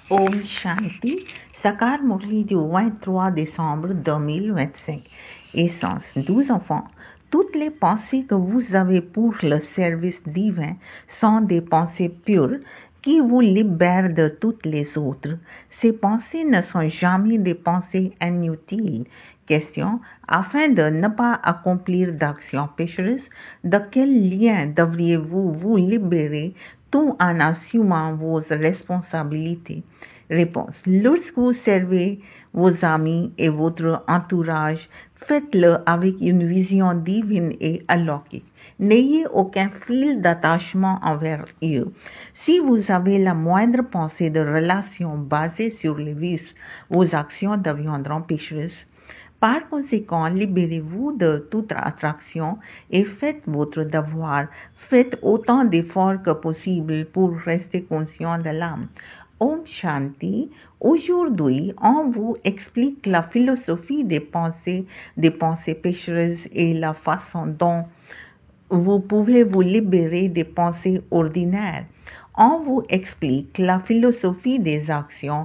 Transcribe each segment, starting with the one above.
Om Shanti, Sakar Murli du 23 décembre 2025. Essence, 12 enfants. Toutes les pensées que vous avez pour le service divin sont des pensées pures qui vous libèrent de toutes les autres. Ces pensées ne sont jamais des pensées inutiles. Question, afin de ne pas accomplir d'actions pécheresses, de quel lien devriez-vous vous libérer tout en assumant vos responsabilités? Réponse. Lorsque vous servez vos amis et votre entourage, faites-le avec une vision divine et alokik. N'ayez aucun fil d'attachement envers eux. Si vous avez la moindre pensée de relation basée sur les vices, vos actions deviendront pécheresses. Par conséquent, libérez-vous de toute attraction et faites votre devoir. Faites autant d'efforts que possible pour rester conscient de l'âme. Om Shanti, aujourd'hui, on vous explique la philosophie des pensées pécheresses et la façon dont vous pouvez vous libérer des pensées ordinaires. On vous explique la philosophie des actions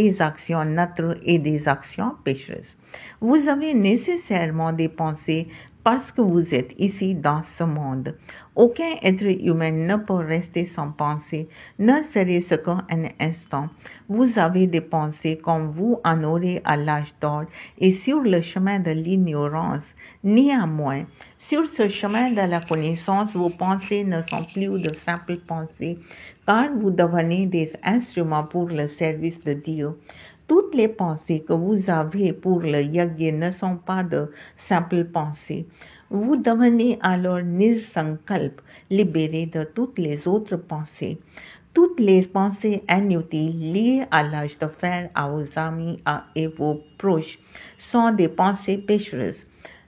neutres et des actions pécheresses. Vous avez nécessairement des pensées parce que vous êtes ici dans ce monde. Aucun être humain ne peut rester sans pensée, ne serait-ce qu'un instant. Vous avez des pensées comme vous en aurez à l'âge d'or et sur le chemin de l'ignorance. Néanmoins, sur ce chemin de la connaissance, vos pensées ne sont plus de simples pensées, car vous devenez des instruments pour le service de Dieu. Toutes les pensées que vous avez pour le yajna ne sont pas de simples pensées. Vous devenez alors nirsankalp, libéré de toutes les autres pensées. Toutes les pensées inutiles liées à l'âge de fer, à vos amis et vos proches sont des pensées pécheresses.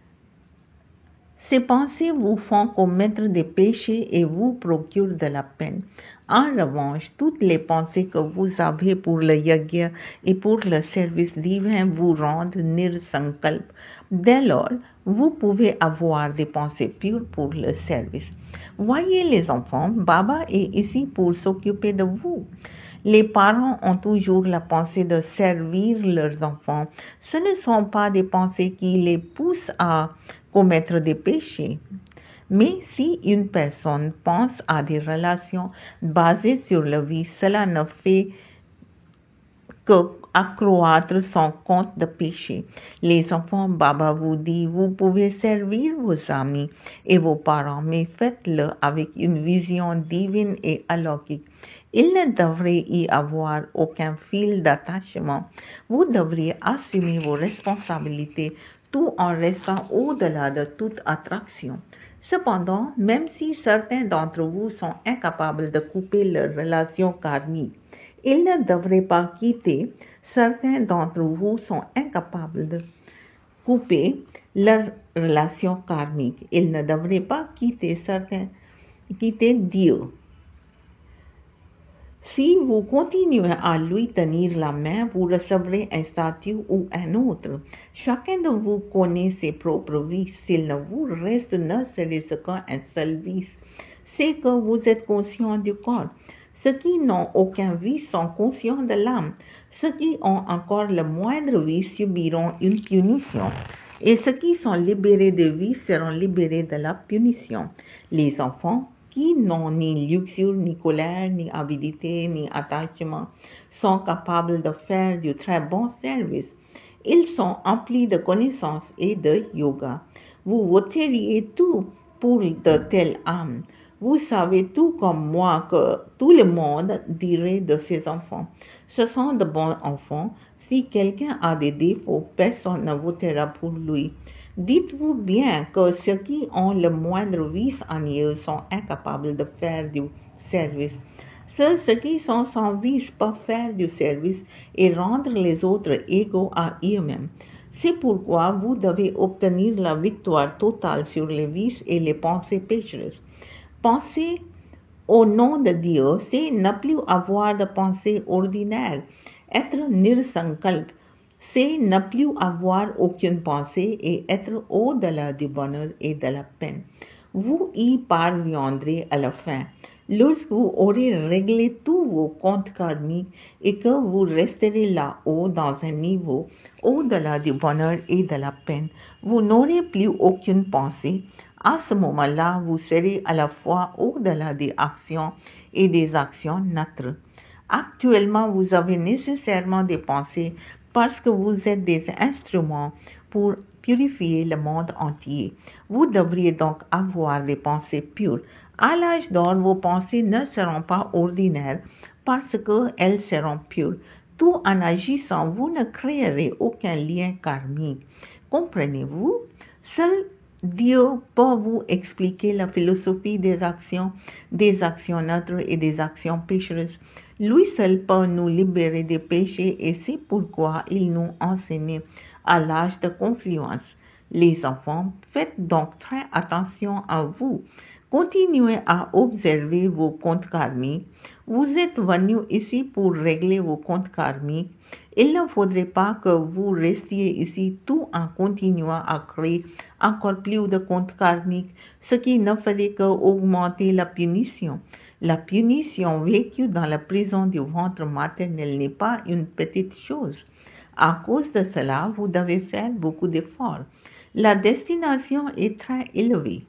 Ces pensées vous font commettre des péchés et vous procurent de la peine. En revanche, toutes les pensées que vous avez pour le yajna et pour le service divin vous rendent nirsankalp. Dès lors, vous pouvez avoir des pensées pures pour le service. Voyez les enfants, Baba est ici pour s'occuper de vous. Les parents ont toujours la pensée de servir leurs enfants. Ce ne sont pas des pensées qui les poussent à commettre des péchés. Mais si une personne pense à des relations basées sur le vice, cela ne fait qu'accroître son compte de péché. Les enfants, Baba vous dit, vous pouvez servir vos amis et vos parents, mais faites-le avec une vision divine et alokik. Il ne devrait y avoir aucun fil d'attachement. Vous devriez assumer vos responsabilités tout en restant au-delà de toute attraction. Cependant, même si certains d'entre vous sont incapables de couper leurs relations karmiques, ils ne devraient pas quitter. Certains d'entre vous sont incapables de couper leurs relations karmiques. Ils ne devraient pas quitter Dieu. Si vous continuez à lui tenir la main, vous recevrez un statut ou un autre. Chacun de vous connaît ses propres vices. S'il ne vous reste ne serait-ce qu'un seul vice, c'est que vous êtes conscient du corps. Ceux qui n'ont aucun vice sont conscients de l'âme. Ceux qui ont encore le moindre vice subiront une punition. Et ceux qui sont libérés des vices seront libérés de la punition. Les enfants qui n'ont ni luxure, ni colère, ni avidité, ni attachement, sont capables de faire du très bon service. Ils sont emplis de connaissances et de yoga. Vous voteriez tout pour de telles âmes. Vous savez tout comme moi que tout le monde dirait de ces enfants. Ce sont de bons enfants. Si quelqu'un a des défauts, personne ne votera pour lui. Dites-vous bien que ceux qui ont le moindre vice en eux sont incapables de faire du service. Ceux qui sont sans vice peuvent faire du service et rendre les autres égaux à eux-mêmes. C'est pourquoi vous devez obtenir la victoire totale sur les vices et les pensées pécheresses. Penser au nom de Dieu, c'est ne plus avoir de pensée ordinaire. Être nirsankalp, c'est ne plus avoir aucune pensée et être au-delà du bonheur et de la peine. Vous y parviendrez à la fin. Lorsque vous aurez réglé tous vos comptes karmiques et que vous resterez là-haut dans un niveau au-delà du bonheur et de la peine, vous n'aurez plus aucune pensée. À ce moment-là, vous serez à la fois au-delà des actions et des actions neutres. Actuellement, vous avez nécessairement des pensées parce que vous êtes des instruments pour purifier le monde entier. Vous devriez donc avoir des pensées pures. À l'âge d'or, vos pensées ne seront pas ordinaires parce qu'elles seront pures. Tout en agissant, vous ne créerez aucun lien karmique. Comprenez-vous? Seul Dieu peut vous expliquer la philosophie des actions neutres et des actions péchereuses. Lui seul peut nous libérer des péchés et c'est pourquoi il nous enseigne à l'âge de confluence. Les enfants, faites donc très attention à vous. Continuez à observer vos comptes karmiques. Vous êtes venus ici pour régler vos comptes karmiques. Il ne faudrait pas que vous restiez ici tout en continuant à créer encore plus de comptes karmiques, ce qui ne ferait qu'augmenter la punition. La punition vécue dans la prison du ventre maternel n'est pas une petite chose. À cause de cela, vous devez faire beaucoup d'efforts. La destination est très élevée.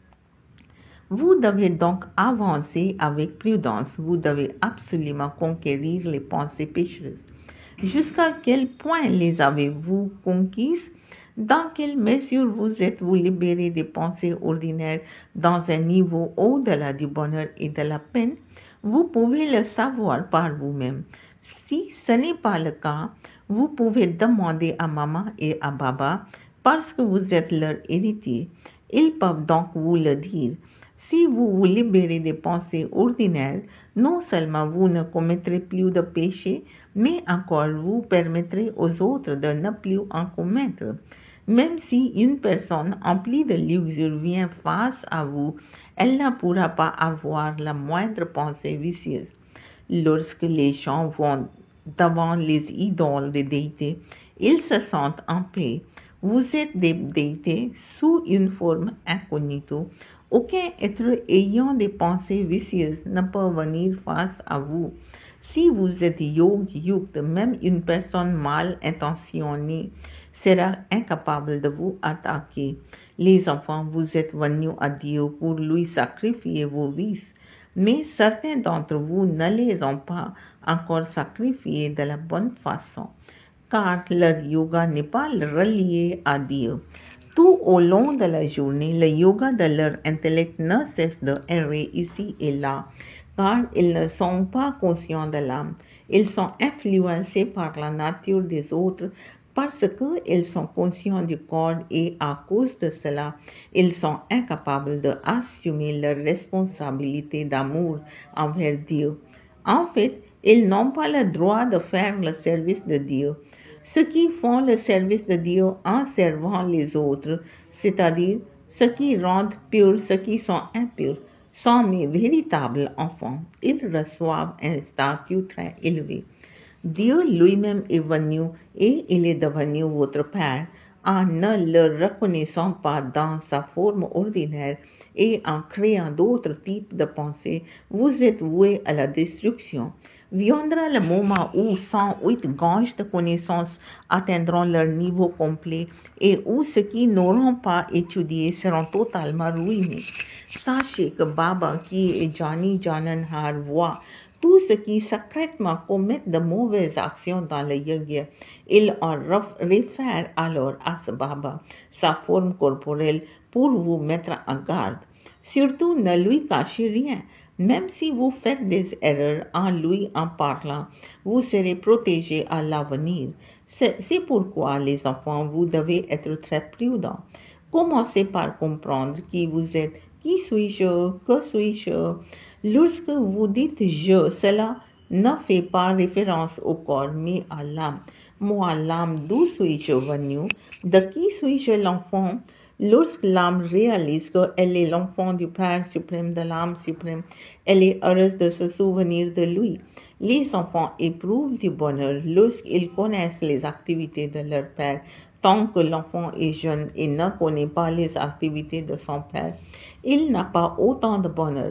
Vous devez donc avancer avec prudence. Vous devez absolument conquérir les pensées péchereuses. Jusqu'à quel point les avez-vous conquises? Dans quelle mesure vous êtes-vous libéré des pensées ordinaires dans un niveau au-delà du bonheur et de la peine? Vous pouvez le savoir par vous-même. Si ce n'est pas le cas, vous pouvez demander à maman et à baba parce que vous êtes leur héritier. Ils peuvent donc vous le dire. Si vous vous libérez des pensées ordinaires, non seulement vous ne commettrez plus de péché, mais encore vous permettrez aux autres de ne plus en commettre. Même si une personne emplie de luxure vient face à vous, elle ne pourra pas avoir la moindre pensée vicieuse. Lorsque les gens vont devant les idoles des déités, ils se sentent en paix. Vous êtes des déités sous une forme incognito. Aucun être ayant des pensées vicieuses ne peut venir face à vous. Si vous êtes yogi-yukta, même une personne mal intentionnée sera incapable de vous attaquer. Les enfants, vous êtes venus à Dieu pour lui sacrifier vos vices, mais certains d'entre vous ne les ont pas encore sacrifiés de la bonne façon, car leur yoga n'est pas relié à Dieu. Tout au long de la journée, le yoga de leur intellect ne cesse de errer ici et là, car ils ne sont pas conscients de l'âme. Ils sont influencés par la nature des autres parce qu'ils sont conscients du corps et à cause de cela, ils sont incapables d'assumer leur responsabilité d'amour envers Dieu. En fait, ils n'ont pas le droit de faire le service de Dieu. Ceux qui font le service de Dieu en servant les autres, c'est-à-dire ceux qui rendent purs ceux qui sont impurs, sont mes véritables enfants. Ils reçoivent un statut très élevé. Dieu lui-même est venu et il est devenu votre Père en ne le reconnaissant pas dans sa forme ordinaire et en créant d'autres types de pensées, vous êtes voués à la destruction. Viendra le moment où 108 ganges de connaissances atteindront leur niveau complet et où ceux qui n'auront pas étudié seront totalement ruinés. Sachez que Baba, qui est Jani Jananhar, voit tous ceux qui secrètement commettent de mauvaises actions dans le yajna. Il en réfère alors à ce Baba, sa forme corporelle, pour vous mettre en garde. Surtout ne lui cachez rien. Même si vous faites des erreurs en lui en parlant, vous serez protégés à l'avenir. C'est pourquoi, les enfants, vous devez être très prudents. Commencez par comprendre qui vous êtes. Qui suis-je? Que suis-je? Lorsque vous dites je, cela ne fait pas référence au corps, mais à l'âme. Moi, l'âme, d'où suis-je venu? De qui suis-je l'enfant? Lorsque l'âme réalise qu'elle est l'enfant du Père suprême, de l'âme suprême, elle est heureuse de se souvenir de lui. Les enfants éprouvent du bonheur lorsqu'ils connaissent les activités de leur Père. Tant que l'enfant est jeune et ne connaît pas les activités de son Père, il n'a pas autant de bonheur.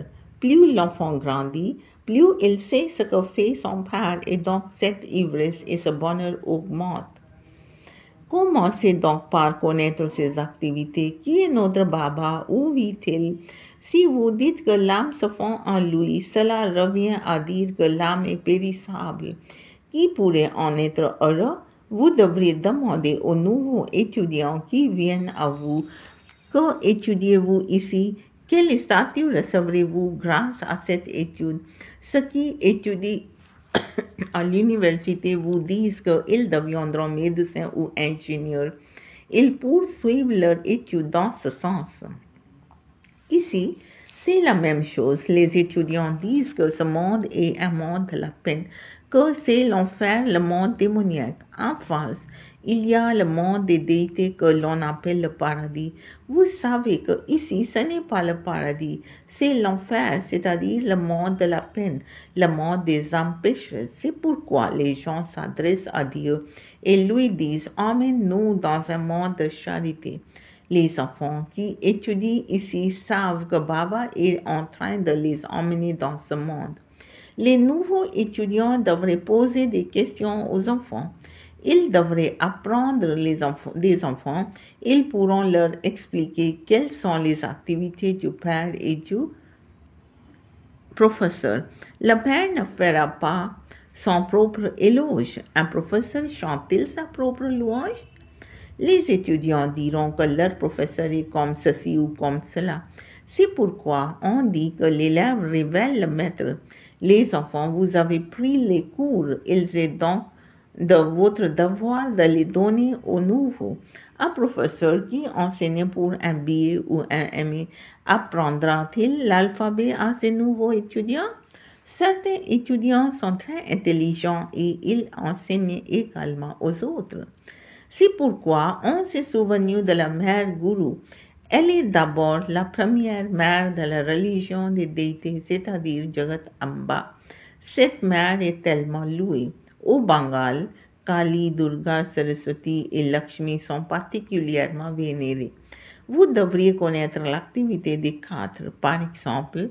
Plus l'enfant grandit, plus il sait ce que fait son père et donc cette ivresse et ce bonheur augmentent. Commencez donc par connaître ses activités. Qui est notre Baba? Où vit-il? Si vous dites que l'âme se fond en lui, cela revient à dire que l'âme est périssable. Qui pourrait en être heureux? Vous devriez demander aux nouveaux étudiants qui viennent à vous: que étudiez-vous ici? Quel statut recevrez-vous grâce à cette étude? Ceux qui étudient à l'université vous disent qu'ils deviendront médecins ou ingénieurs. Ils poursuivent leur étude dans ce sens. Ici, c'est la même chose. Les étudiants disent que ce monde est un monde de la peine, que c'est l'enfer, le monde démoniaque. En face, il y a le monde des déités que l'on appelle le paradis. Vous savez que ici, ce n'est pas le paradis, c'est l'enfer, c'est-à-dire le monde de la peine, le monde des âmes pécheresses. C'est pourquoi les gens s'adressent à Dieu et lui disent: emmène-nous dans un monde de charité. Les enfants qui étudient ici savent que Baba est en train de les emmener dans ce monde. Les nouveaux étudiants devraient poser des questions aux enfants. Ils devraient apprendre des enfants. Ils pourront leur expliquer quelles sont les activités du père et du professeur. Le père ne fera pas son propre éloge. Un professeur chante-t-il sa propre louange? Les étudiants diront que leur professeur est comme ceci ou comme cela. C'est pourquoi on dit que l'élève révèle le maître. Les enfants, vous avez pris les cours, il est donc de votre devoir de les donner aux nouveaux. Un professeur qui enseigne pour un billet ou un MA apprendra-t-il l'alphabet à ces nouveaux étudiants? Certains étudiants sont très intelligents et ils enseignent également aux autres. C'est pourquoi on s'est souvenu de la mère Guru. Elle est d'abord la première mère de la religion des déités, c'est-à-dire Jagat Amba. Cette mère est tellement louée. Au Bengale, Kali, Durga, Saraswati et Lakshmi sont particulièrement vénérées. Vous devriez connaître l'activité des quatre. Par exemple,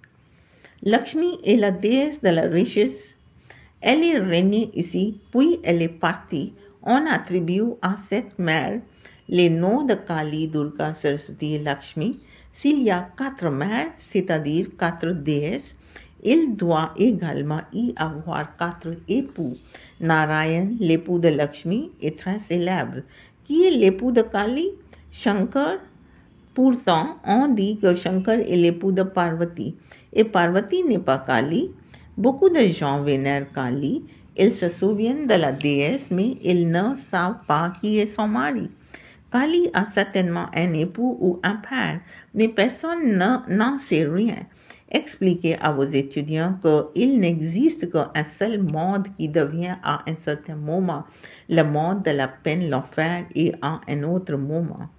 Lakshmi est la déesse de la richesse. Elle est régnée ici, puis elle est partie. On attribue à cette mère les noms de Kali, Durga, Saraswati et Lakshmi. S'il y a quatre mères, c'est-à-dire quatre déesses, il doit également y avoir quatre époux. Narayan, l'époux de Lakshmi, est très célèbre. Qui est l'époux de Kali? Shankar. Pourtant, on dit que Shankar est l'époux de Parvati. Et Parvati n'est pas Kali. Beaucoup de gens vénèrent Kali. Ils se souviennent de la déesse, mais ils ne savent pas qui est son mari. Kali a certainement un époux ou un père, mais personne n'en sait rien. Expliquez à vos étudiants qu'il n'existe qu'un seul monde qui devient à un certain moment le monde de la peine, l'enfer, et à un autre moment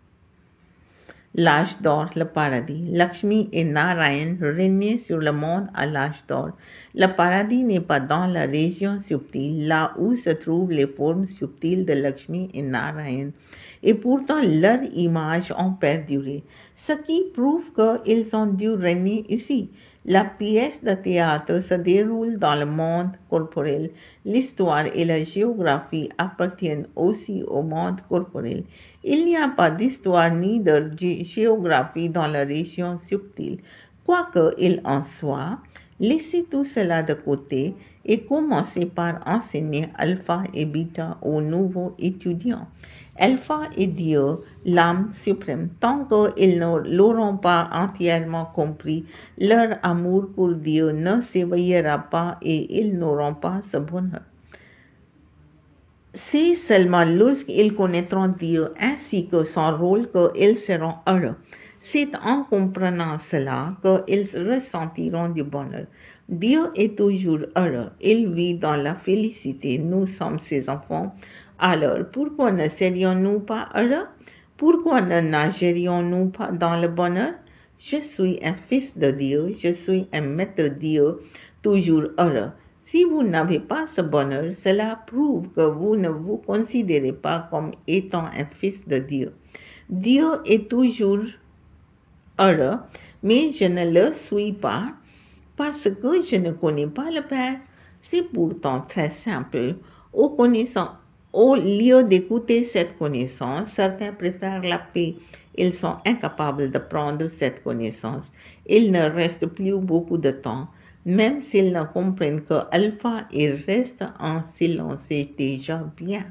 l'âge d'or, le paradis. Lakshmi et Narayan régnaient sur le monde à l'âge d'or. Le paradis n'est pas dans la région subtile, là où se trouvent les formes subtiles de Lakshmi et Narayan. Et pourtant, leurs images ont perduré, ce qui prouve qu'ils ont dû régner ici. La pièce de théâtre se déroule dans le monde corporel. L'histoire et la géographie appartiennent aussi au monde corporel. Il n'y a pas d'histoire ni de géographie dans la région subtile. Quoi qu'il en soit, laissez tout cela de côté et commencez par enseigner alpha et bêta aux nouveaux étudiants. Alpha est Dieu, l'âme suprême. Tant qu'ils ne l'auront pas entièrement compris, leur amour pour Dieu ne s'éveillera pas et ils n'auront pas ce bonheur. C'est seulement lorsqu'ils connaîtront Dieu ainsi que son rôle qu'ils seront heureux. C'est en comprenant cela qu'ils ressentiront du bonheur. Dieu est toujours heureux. Il vit dans la félicité. Nous sommes ses enfants. Alors, pourquoi ne serions-nous pas heureux? Pourquoi ne nagerions-nous pas dans le bonheur? Je suis un fils de Dieu. Je suis un maître Dieu, toujours heureux. Si vous n'avez pas ce bonheur, cela prouve que vous ne vous considérez pas comme étant un fils de Dieu. Dieu est toujours heureux, mais je ne le suis pas parce que je ne connais pas le Père. C'est pourtant très simple. Au lieu d'écouter cette connaissance, certains préfèrent la paix. Ils sont incapables de prendre cette connaissance. Il ne reste plus beaucoup de temps. Même s'ils ne comprennent que alpha, ils restent en silence, c'est déjà bien.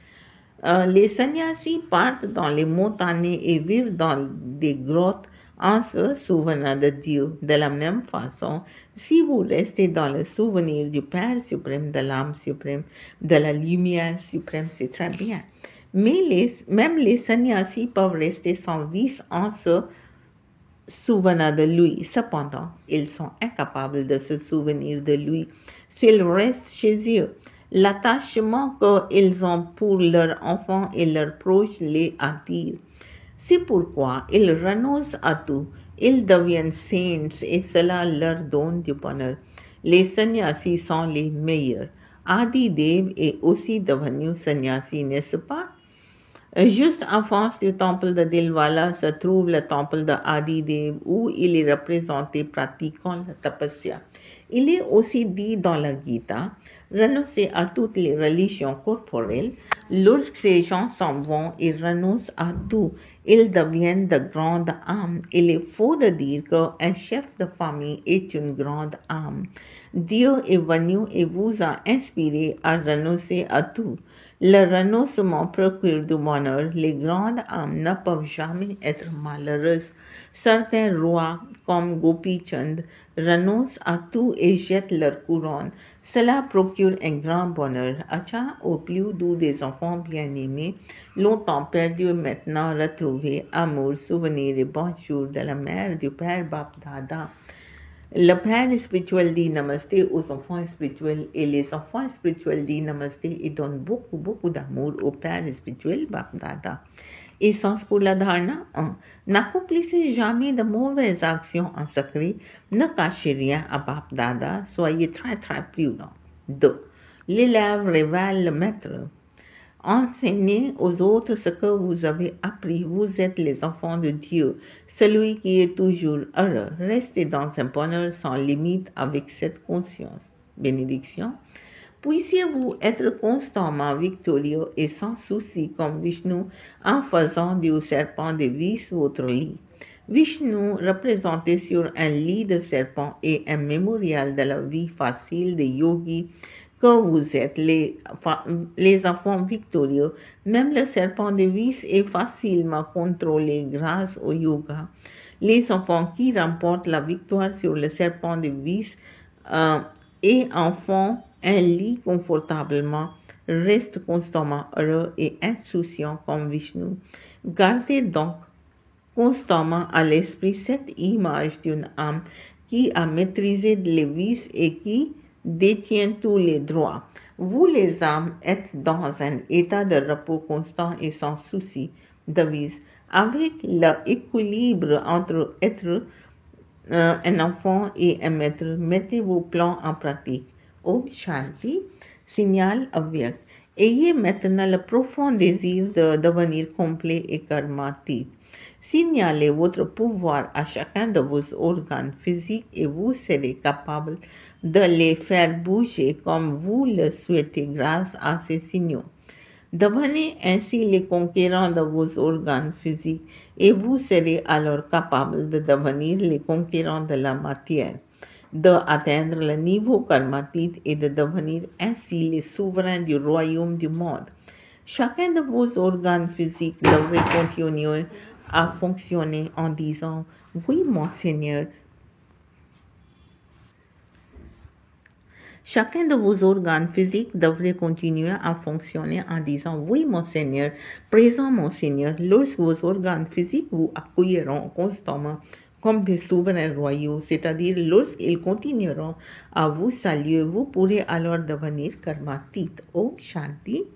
Les sannyasis partent dans les montagnes et vivent dans des grottes en se souvenant de Dieu. De la même façon, si vous restez dans le souvenir du Père suprême, de l'âme suprême, de la lumière suprême, c'est très bien. Mais même les sannyasis peuvent rester sans vice en se souvenant de lui. Cependant, ils sont incapables de se souvenir de lui s'ils restent chez eux. L'attachement qu'ils ont pour leurs enfants et leurs proches les attire. C'est pourquoi ils renoncent à tout. Ils deviennent saints et cela leur donne du bonheur. Les sannyasis sont les meilleurs. Adi Dev est aussi devenu sannyasi, n'est-ce pas? Juste en face du temple de Dilwala se trouve le temple de Adidev où il est représenté pratiquant la tapasya. Il est aussi dit dans la Gita, renoncer à toutes les religions corporelles. Lorsque ces gens s'en vont, ils renoncent à tout. Ils deviennent de grandes âmes. Il est faux de dire qu'un chef de famille est une grande âme. Dieu est venu et vous a inspiré à renoncer à tout. Le renoncement procure du bonheur. Les grandes âmes ne peuvent jamais être malheureuses. Certains rois, comme Gopi Chand, renoncent à tout et jettent leur couronne. Cela procure un grand bonheur. Acha, au plus doux des enfants bien-aimés, longtemps perdus, maintenant retrouvés, amour, souvenirs et bonjour de la mère du Père Bap Dada. Le Père spirituel dit namasté aux enfants spirituels et les enfants spirituels disent namasté et donnent beaucoup d'amour au Père spirituel Bap Dada. Essence pour la dharna 1. N'accomplissez jamais de mauvaises actions en secret, ne cachez rien à Bap Dada, soyez très prudents. 2. L'élève révèle le maître. Enseignez aux autres ce que vous avez appris. Vous êtes les enfants de Dieu, celui qui est toujours heureux. Restez dans un bonheur sans limite avec cette conscience. Bénédiction. Puissiez-vous être constamment victorieux et sans souci comme Vishnu en faisant du serpent de vis votre lit. Vishnu, représenté sur un lit de serpent, est un mémorial de la vie facile des yogis que vous êtes, les enfants victorieux. Même le serpent de vis est facilement contrôlé grâce au yoga. Les enfants qui remportent la victoire sur le serpent de vis et en font un lit confortablement, restent constamment heureux et insouciants comme Vishnu. Gardez donc constamment à l'esprit cette image d'une âme qui a maîtrisé les vices et qui détient tous les droits. Vous les âmes êtes dans un état de repos constant et sans souci de vice, avec l'équilibre entre être un enfant et un maître. Mettez vos plans en pratique. Om Shanti, signal avyakt. Ayez maintenant le profond désir de devenir complet et karmatique. Signalez votre pouvoir à chacun de vos organes physiques et vous serez capable de les faire bouger comme vous le souhaitez grâce à ces signaux. Devenez ainsi les conquérants de vos organes physiques et vous serez alors capable de devenir les conquérants de la matière, d'atteindre le niveau karmatique et de devenir ainsi les souverains du royaume du monde. Chacun de vos organes physiques devrait continuer à fonctionner en disant « Oui, mon Seigneur ». Chacun de vos organes physiques devrait continuer à fonctionner en disant « Oui, mon Seigneur, présent, mon Seigneur ». Lorsque vos organes physiques vous accueilleront constamment comme des souverains royaux, c'est-à-dire lorsqu'ils continueront à vous saluer, vous pourrez alors devenir karmatique. Om Shanti.